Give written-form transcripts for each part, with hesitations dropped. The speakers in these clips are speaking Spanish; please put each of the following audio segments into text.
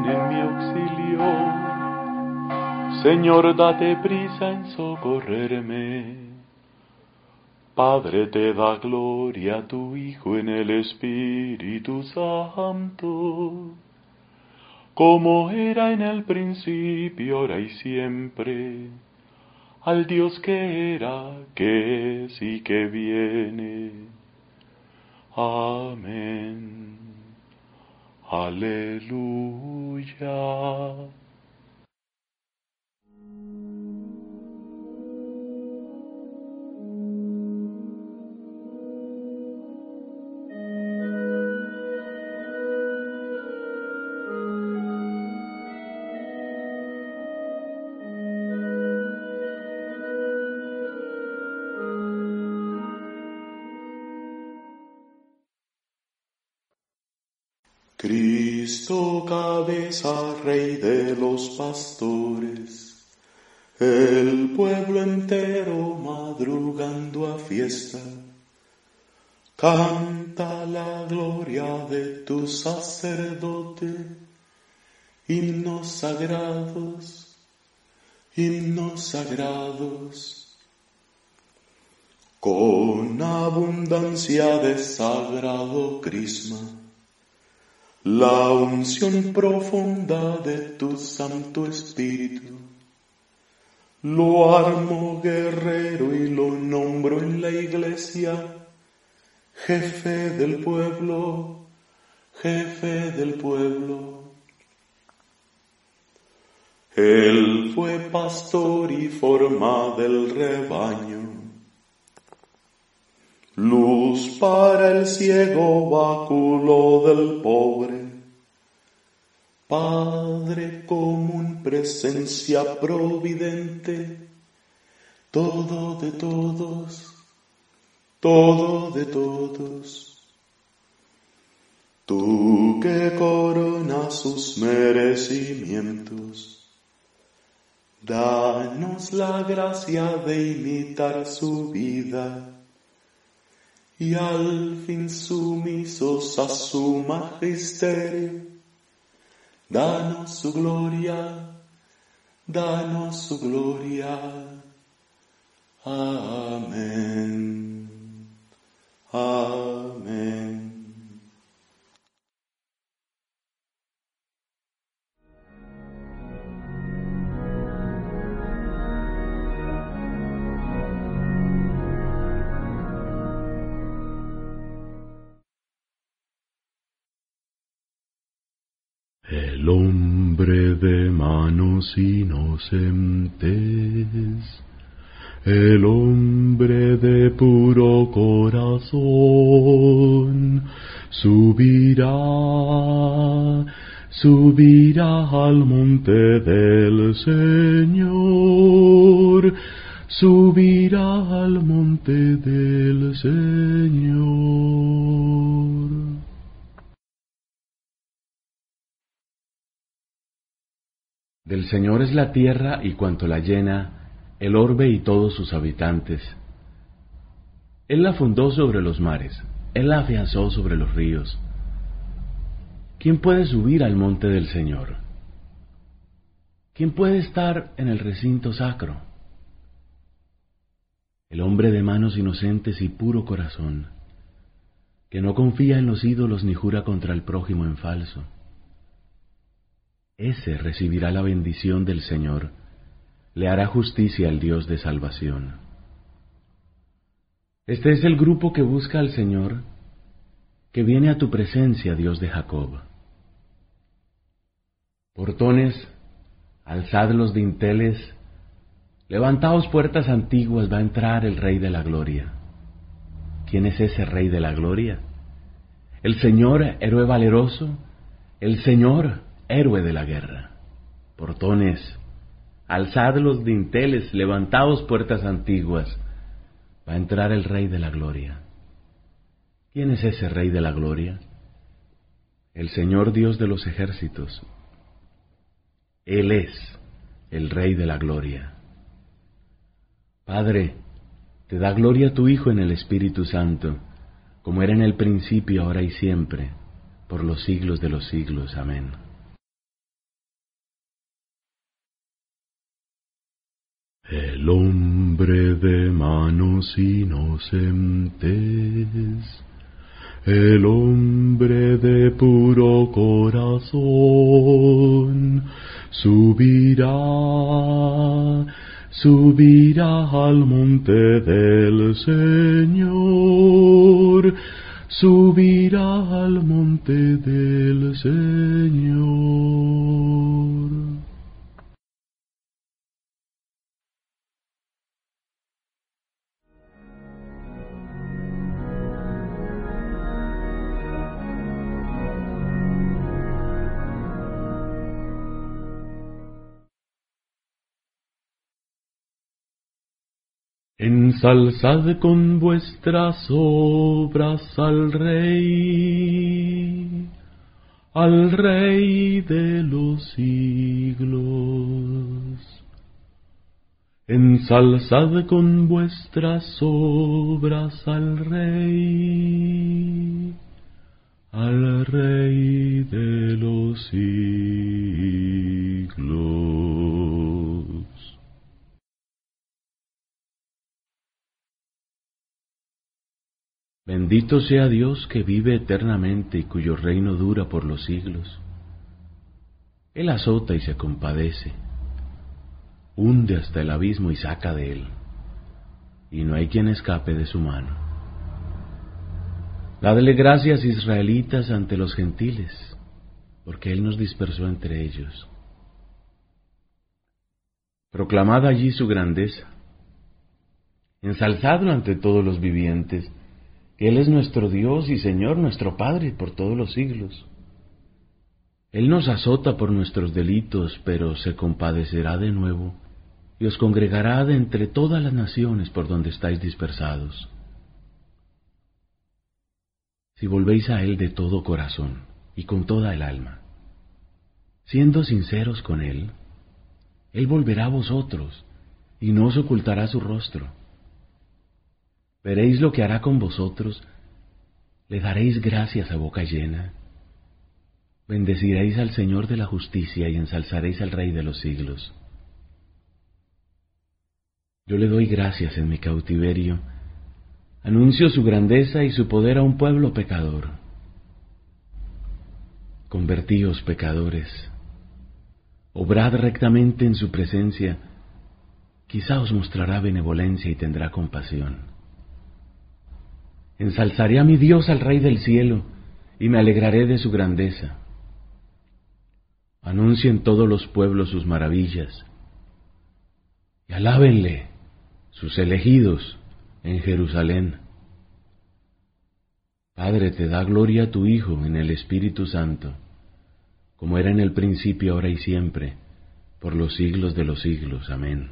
en mi auxilio. Señor, date prisa en socorrerme. Padre, te da gloria a tu Hijo en el Espíritu Santo, como era en el principio, ahora y siempre, al Dios que era, que es y que viene. Amén. Aleluya. Cristo, cabeza, Rey de los pastores, el pueblo entero madrugando a fiesta, canta la gloria de tu sacerdote, himnos sagrados, himnos sagrados. Con abundancia de sagrado crisma, la unción profunda de tu Santo Espíritu, lo armo guerrero y lo nombro en la Iglesia, jefe del pueblo, jefe del pueblo. Él fue pastor y forma del rebaño, luz para el ciego, báculo del pobre, Padre común, presencia providente, todo de todos, todo de todos. Tú que coronas sus merecimientos, danos la gracia de imitar su vida, y al fin sumisos a su magisterio, danos su gloria, danos su gloria. Amén. Amén. El hombre de manos inocentes, el hombre de puro corazón, subirá al monte del Señor, subirá al monte del Señor. Del Señor es la tierra y cuanto la llena, el orbe y todos sus habitantes. Él la fundó sobre los mares, Él la afianzó sobre los ríos. ¿Quién puede subir al monte del Señor? ¿Quién puede estar en el recinto sacro? El hombre de manos inocentes y puro corazón, que no confía en los ídolos ni jura contra el prójimo en falso. Ese recibirá la bendición del Señor, le hará justicia al Dios de salvación. Este es el grupo que busca al Señor, que viene a tu presencia, Dios de Jacob. Portones, alzad los dinteles, levantaos puertas antiguas, va a entrar el Rey de la Gloria. ¿Quién es ese Rey de la Gloria? El Señor, héroe valeroso, el Señor, héroe de la guerra. Portones, alzad los dinteles, levantaos puertas antiguas, va a entrar el Rey de la Gloria. ¿Quién es ese Rey de la Gloria? El Señor Dios de los ejércitos. Él es el Rey de la Gloria. Padre, te da gloria a tu Hijo en el Espíritu Santo, como era en el principio, ahora y siempre, por los siglos de los siglos. Amén. El hombre de manos inocentes, el hombre de puro corazón, subirá al monte del Señor, subirá al monte del Señor. Ensalzad con vuestras obras al Rey de los siglos. Ensalzad con vuestras obras al Rey de los siglos. Bendito sea Dios que vive eternamente y cuyo reino dura por los siglos. Él azota y se compadece, hunde hasta el abismo y saca de él, y no hay quien escape de su mano. Dadle gracias, israelitas, ante los gentiles, porque Él nos dispersó entre ellos. Proclamad allí su grandeza, ensalzadlo ante todos los vivientes, que Él es nuestro Dios y Señor, nuestro Padre por todos los siglos. Él nos azota por nuestros delitos, pero se compadecerá de nuevo, y os congregará de entre todas las naciones por donde estáis dispersados. Si volvéis a Él de todo corazón y con toda el alma, siendo sinceros con Él, Él volverá a vosotros y no os ocultará su rostro. Veréis lo que hará con vosotros, le daréis gracias a boca llena, bendeciréis al Señor de la justicia y ensalzaréis al Rey de los siglos. Yo le doy gracias en mi cautiverio, anuncio su grandeza y su poder a un pueblo pecador. Convertíos, pecadores, obrad rectamente en su presencia, quizá os mostrará benevolencia y tendrá compasión. Ensalzaré a mi Dios, al Rey del cielo, y me alegraré de su grandeza. Anuncien todos los pueblos sus maravillas, y alábenle sus elegidos en Jerusalén. Padre, te da gloria a tu Hijo en el Espíritu Santo, como era en el principio, ahora y siempre, por los siglos de los siglos. Amén.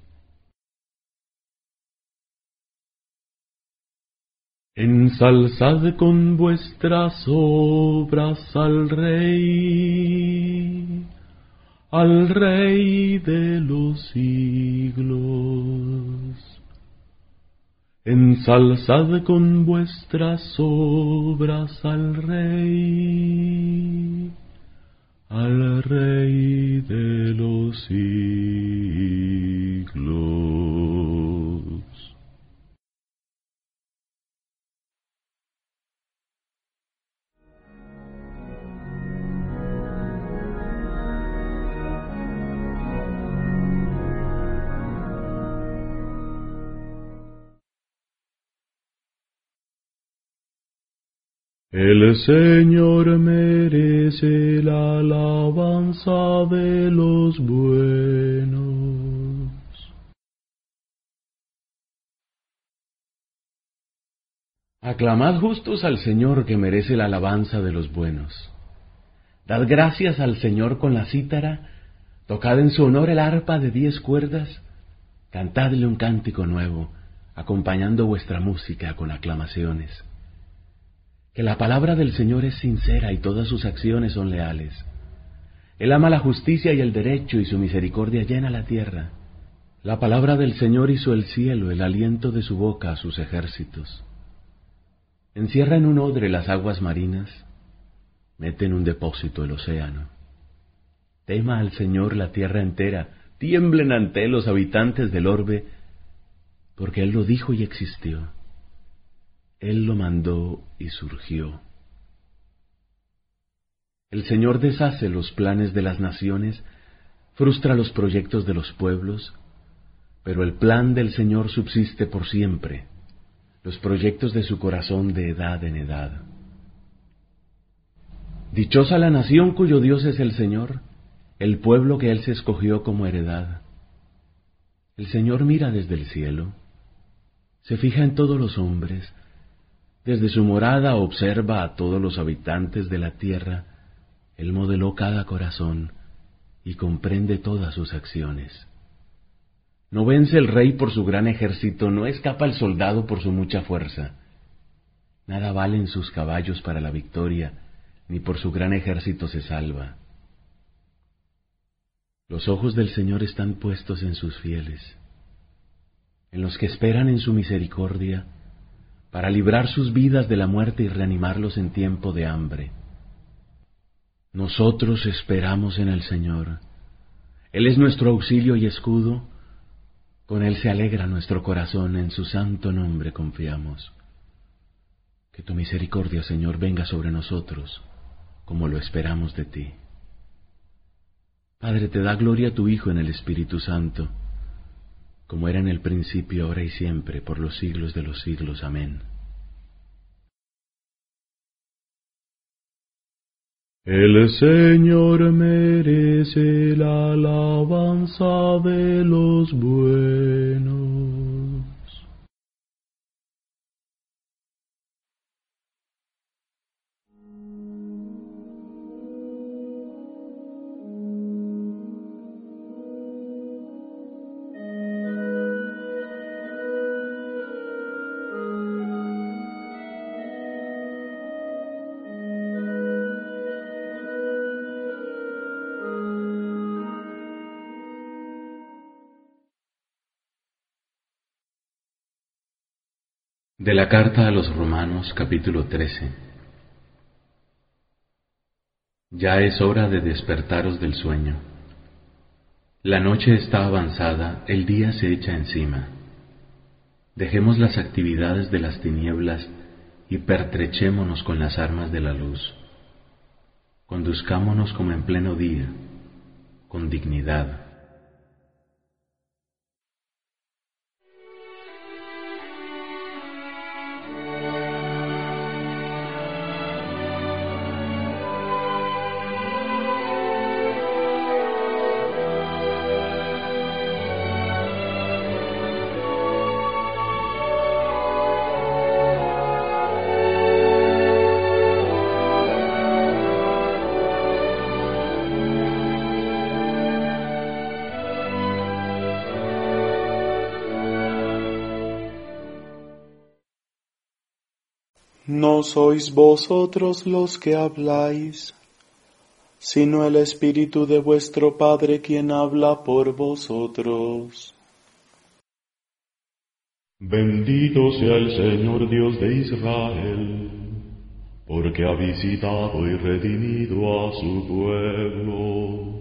Ensalzad con vuestras obras al Rey de los siglos. Ensalzad con vuestras obras al Rey de los siglos. El Señor merece la alabanza de los buenos. Aclamad justos al Señor, que merece la alabanza de los buenos. Dad gracias al Señor con la cítara, tocad en su honor el arpa de 10 cuerdas, cantadle un cántico nuevo, acompañando vuestra música con aclamaciones. Que la palabra del Señor es sincera y todas sus acciones son leales. Él ama la justicia y el derecho, y su misericordia llena la tierra. La palabra del Señor hizo el cielo, el aliento de su boca a sus ejércitos. Encierra en un odre las aguas marinas, mete en un depósito el océano. Tema al Señor la tierra entera, tiemblen ante él los habitantes del orbe, porque él lo dijo y existió. Él lo mandó y surgió. El Señor deshace los planes de las naciones, frustra los proyectos de los pueblos, pero el plan del Señor subsiste por siempre, los proyectos de su corazón de edad en edad. Dichosa la nación cuyo Dios es el Señor, el pueblo que Él se escogió como heredad. El Señor mira desde el cielo, se fija en todos los hombres, desde su morada observa a todos los habitantes de la tierra. Él modeló cada corazón y comprende todas sus acciones. No vence el rey por su gran ejército, no escapa el soldado por su mucha fuerza. Nada valen sus caballos para la victoria, ni por su gran ejército se salva. Los ojos del Señor están puestos en sus fieles, en los que esperan en su misericordia, para librar sus vidas de la muerte y reanimarlos en tiempo de hambre. Nosotros esperamos en el Señor. Él es nuestro auxilio y escudo. Con Él se alegra nuestro corazón, en su santo nombre confiamos. Que tu misericordia, Señor, venga sobre nosotros, como lo esperamos de ti. Padre, te da gloria a tu Hijo en el Espíritu Santo, como era en el principio, ahora y siempre, por los siglos de los siglos. Amén. El Señor merece la alabanza de los buenos. De la carta a los Romanos, capítulo 13. Ya es hora de despertaros del sueño. La noche está avanzada, el día se echa encima. Dejemos las actividades de las tinieblas y pertrechémonos con las armas de la luz. Conduzcámonos como en pleno día, con dignidad. No sois vosotros los que habláis, sino el Espíritu de vuestro Padre quien habla por vosotros. Bendito sea el Señor Dios de Israel, porque ha visitado y redimido a su pueblo,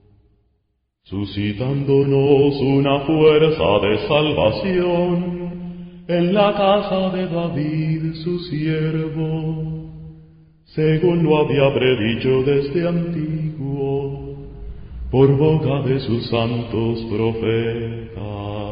suscitándonos una fuerza de salvación en la casa de David su siervo, según lo había predicho desde antiguo, por boca de sus santos profetas.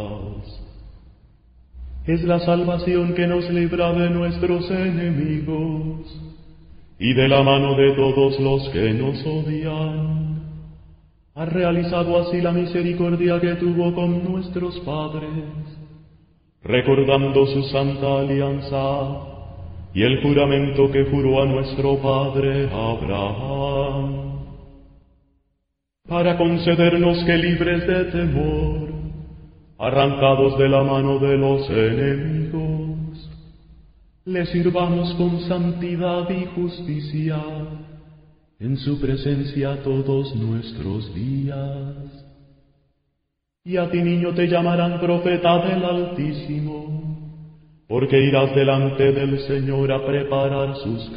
Es la salvación que nos libra de nuestros enemigos y de la mano de todos los que nos odian. Ha realizado así la misericordia que tuvo con nuestros padres, recordando su santa alianza y el juramento que juró a nuestro padre Abraham, para concedernos que libres de temor, arrancados de la mano de los enemigos, le sirvamos con santidad y justicia en su presencia todos nuestros días. Y a ti, niño, te llamarán profeta del Altísimo, porque irás delante del Señor a preparar sus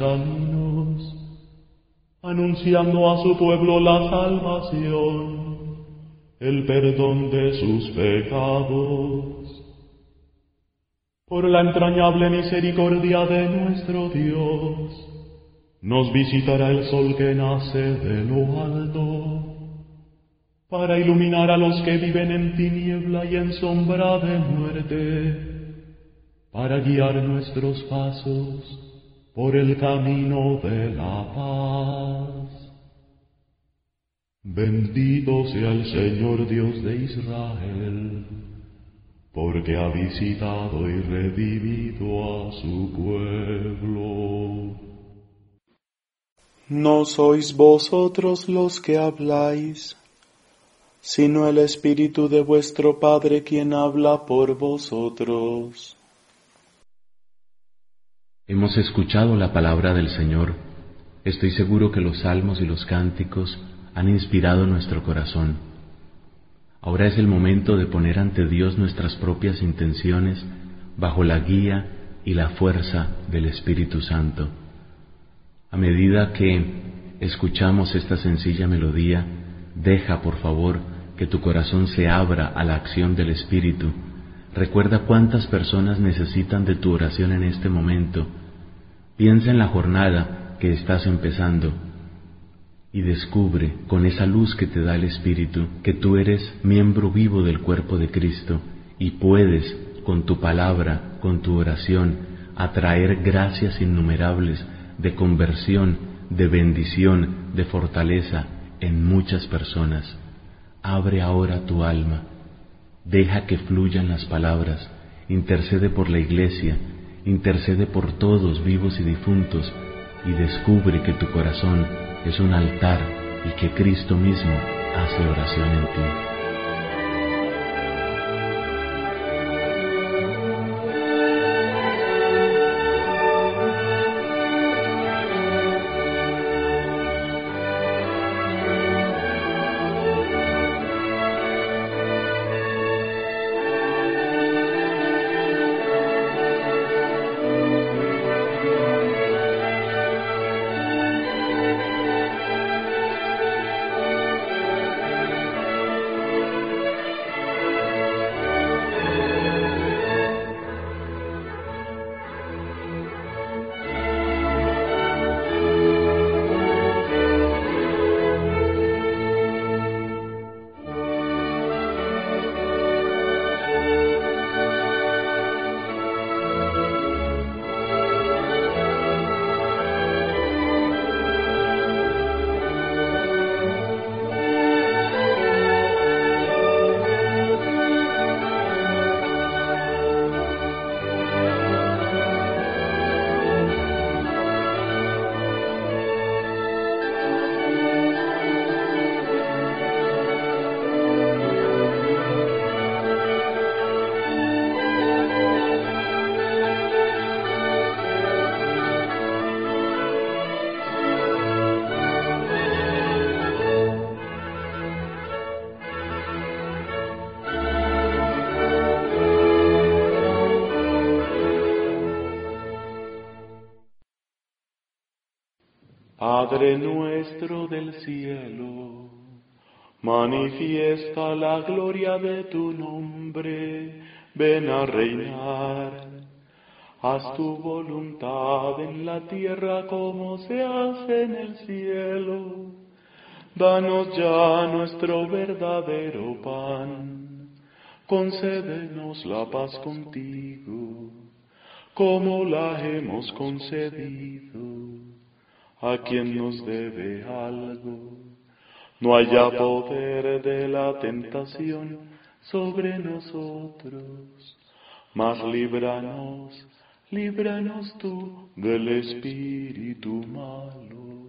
caminos, anunciando a su pueblo la salvación, el perdón de sus pecados. Por la entrañable misericordia de nuestro Dios, nos visitará el sol que nace de lo alto, para iluminar a los que viven en tiniebla y en sombra de muerte, para guiar nuestros pasos por el camino de la paz. Bendito sea el Señor Dios de Israel, porque ha visitado y redimido a su pueblo. No sois vosotros los que habláis, sino el Espíritu de vuestro Padre quien habla por vosotros. Hemos escuchado la palabra del Señor. Estoy seguro que los salmos y los cánticos han inspirado nuestro corazón. Ahora es el momento de poner ante Dios nuestras propias intenciones bajo la guía y la fuerza del Espíritu Santo. A medida que escuchamos esta sencilla melodía, deja, por favor, que tu corazón se abra a la acción del Espíritu. Recuerda cuántas personas necesitan de tu oración en este momento. Piensa en la jornada que estás empezando y descubre, con esa luz que te da el Espíritu, que tú eres miembro vivo del cuerpo de Cristo y puedes, con tu palabra, con tu oración, atraer gracias innumerables de conversión, de bendición, de fortaleza en muchas personas. Abre ahora tu alma, deja que fluyan las palabras, intercede por la Iglesia, intercede por todos vivos y difuntos, y descubre que tu corazón es un altar y que Cristo mismo hace oración en ti. Padre nuestro del cielo, manifiesta la gloria de tu nombre, ven a reinar. Haz tu voluntad en la tierra como se hace en el cielo. Danos ya nuestro verdadero pan, concédenos la paz contigo, como la hemos concedido a quien nos debe algo. No haya poder de la tentación sobre nosotros, mas líbranos tú del espíritu malo.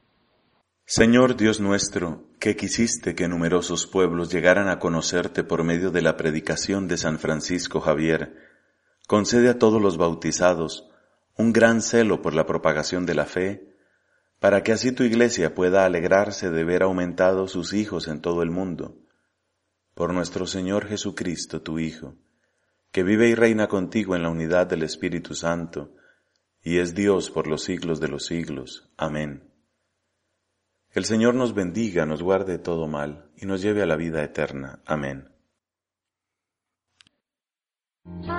Señor Dios nuestro, que quisiste que numerosos pueblos llegaran a conocerte por medio de la predicación de San Francisco Javier, concede a todos los bautizados un gran celo por la propagación de la fe, para que así tu Iglesia pueda alegrarse de ver aumentados sus hijos en todo el mundo. Por nuestro Señor Jesucristo, tu Hijo, que vive y reina contigo en la unidad del Espíritu Santo, y es Dios por los siglos de los siglos. Amén. El Señor nos bendiga, nos guarde de todo mal y nos lleve a la vida eterna. Amén.